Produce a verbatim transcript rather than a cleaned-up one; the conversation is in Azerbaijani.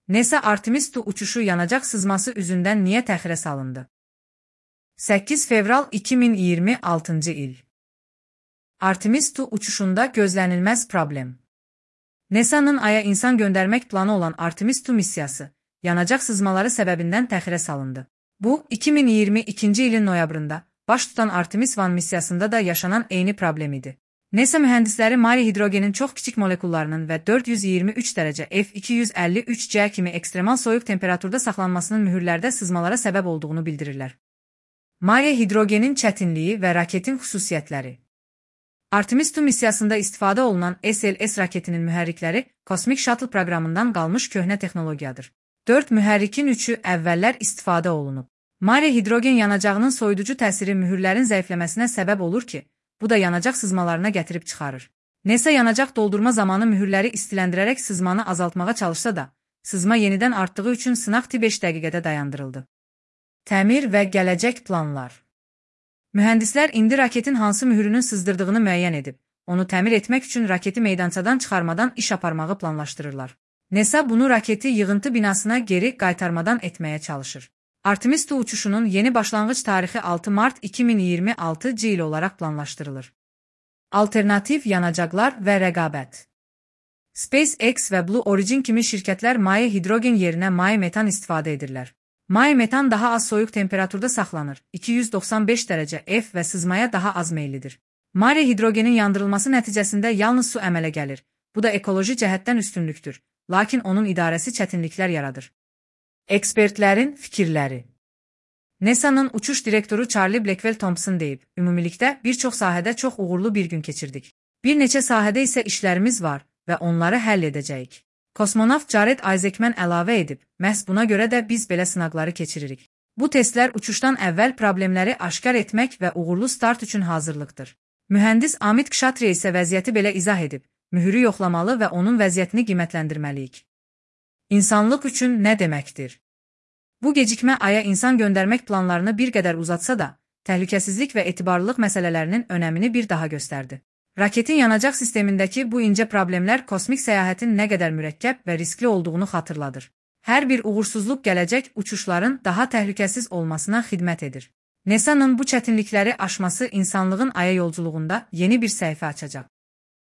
NASA Artemis iki uçuşu yanacaq sızması üzündən niyə təxirə salındı? səkkiz fevral iki min iyirmi altıncı il. Artemis iki uçuşunda gözlənilməz problem. NASA'nın Ay'a insan göndərmək planı olan Artemis iki missiyası, yanacaq sızmaları səbəbindən təxirə salındı. Bu, iki min iyirmi ikinci ilin noyabrında baş tutan Artemis bir missiyasında da yaşanan eyni problem idi. NASA mühəndisləri Mare hidrogenin çox kiçik molekullarının və dörd yüz iyirmi üç dərəcə F iki yüz əlli üç C kimi ekstremal soyuq temperaturda saxlanmasının mühürlərdə sızmalara səbəb olduğunu bildirirlər. Mare hidrogenin çətinliyi və raketin xüsusiyyətləri. Artemis iki missiyasında istifadə olunan S L S raketinin mühərrikləri kosmik shuttle proqramından qalmış köhnə texnologiyadır. dörd mühərrikin üçü əvvəllər istifadə olunub. Mare hidrogen yanacağının soyuducu təsiri mühürlərin zəifləməsinə səbəb olur ki, bu da yanacaq sızmalarına gətirib çıxarır. NASA yanacaq doldurma zamanı mühürləri istiləndirərək sızmanı azaltmağa çalışsa da, sızma yenidən artdığı üçün sınaq beş dəqiqədə dayandırıldı. Təmir və gələcək planlar. Mühəndislər indi raketin hansı mühürünün sızdırdığını müəyyən edib, onu təmir etmək üçün raketi meydançadan çıxarmadan iş aparmağı planlaşdırırlar. NASA bunu raketi yığıntı binasına geri qaytarmadan etməyə çalışır. Artemis iki uçuşunun yeni başlanğıc tarixi altı mart iki min iyirmi altıncı il olaraq planlaşdırılır. Alternativ yanacaqlar və rəqabət. SpaceX və Blue Origin kimi şirkətlər maye hidrogen yerinə maye metan istifadə edirlər. Maye metan daha az soyuq temperaturda saxlanır, iki yüz doxsan beş dərəcə F və sızmaya daha az meyillidir. Mare hidrogenin yandırılması nəticəsində yalnız su əmələ gəlir. Bu da ekoloji cəhətdən üstünlükdür, lakin onun idarəsi çətinliklər yaradır. Ekspertlərin fikirləri. NASA'nın uçuş direktoru Charlie Blackwell Thompson deyib, ümumilikdə bir çox sahədə çox uğurlu bir gün keçirdik. Bir neçə sahədə isə işlərimiz var və onları həll edəcəyik. Kosmonavt Jared Isaacman əlavə edib, məhz buna görə də biz belə sınaqları keçiririk. Bu testlər uçuşdan əvvəl problemləri aşkar etmək və uğurlu start üçün hazırlıqdır. Mühəndis Amit Kshatriya isə vəziyyəti belə izah edib, mühürü yoxlamalı və onun vəziyyətini qiymətləndirməliyik. İnsanlıq üçün nə deməkdir? Bu gecikmə Ay'a insan göndərmək planlarını bir qədər uzatsa da, təhlükəsizlik və etibarlılıq məsələlərinin önəmini bir daha göstərdi. Raketin yanacaq sistemindəki bu incə problemlər kosmik səyahətin nə qədər mürəkkəb və riskli olduğunu xatırladır. Hər bir uğursuzluq gələcək uçuşların daha təhlükəsiz olmasına xidmət edir. NASA'nın bu çətinlikləri aşması insanlığın Ay'a yolculuğunda yeni bir səhifə açacaq.